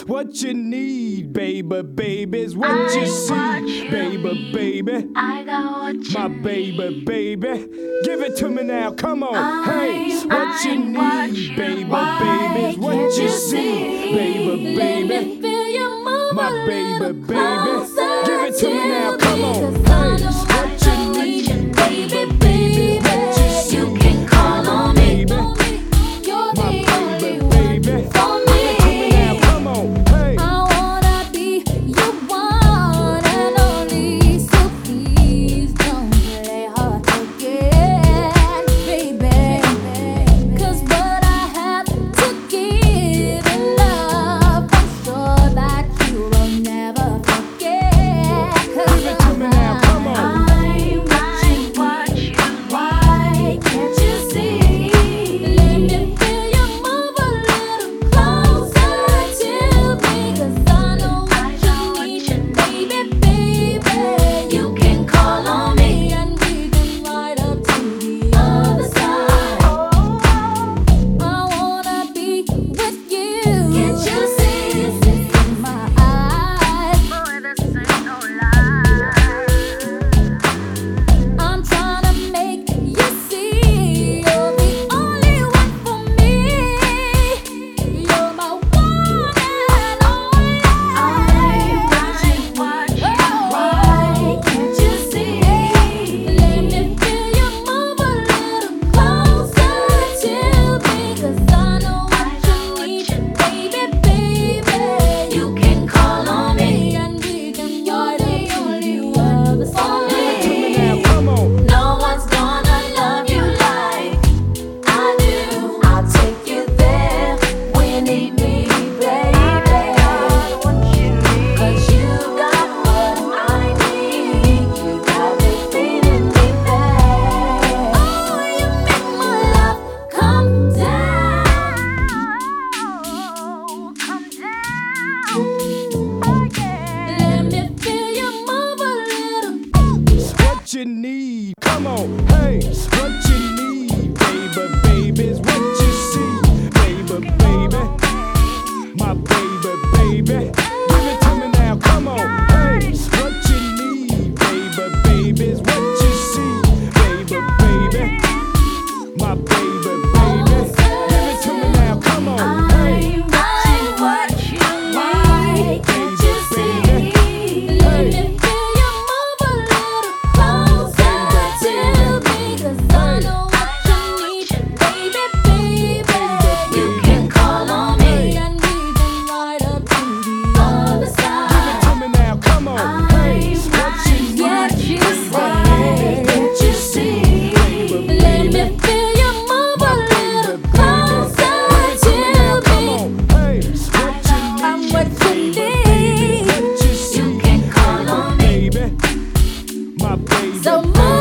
what you need, baby, baby's what you see, baby, baby. I got what you My baby, baby, give it to me now, come on. Hey, what you need, baby, baby's what you see, baby, baby. My baby, baby, give it to me now, come on. Hey, what you need, baby, baby, what you see, you can call on me. baby. You're My the baby, only one baby, for give it to me now, me. come on. Hey. I wanna be your one and only, so please don't play hard to get, baby. 'Cause what I have to give in love, I'm sure that you will never forget. 'Cause Give it to me now, come on. I'm what you why can't you see? Let me feel you move a little closer to me, 'cause I know what you need, baby, baby. You can call on me and we can ride up to the other side. I wanna be with you. Can't you see this in my eyes? Boy, this ain't no lie. I'm trying to make you see you're the only one for me. You're my one and only. I'm what you why can't you see? Let me feel you move a little closer to me, 'cause I know what you need, baby, baby. You can call on me and we can you're the only one for Give it to me me. now, come on. No one's gonna love you like I do. I'll take you there when you need me, baby. 'Cause you got what I need. You got me feeling me bad. Oh, you make my love come down, come down. Oh yeah. Let me feel you move a little. What you need, come on, hey, what you need, baby, baby's what you see, baby, baby, my baby, baby, give it to me now, come on, hey, what you need, baby, baby's what you see, baby, baby, my baby, baby, give it to me now, come on, hey, I'm what you need. Can't you see? Let me feel you move a little closer to me, 'cause I know what you need, baby, baby. You can call on me and we can ride up to the other give it side. to me now, come on, hey, what you need, What you baby, say? Can't you see? Let me feel you move a little closer to me. I'm what you need. You can call on me. My baby. So move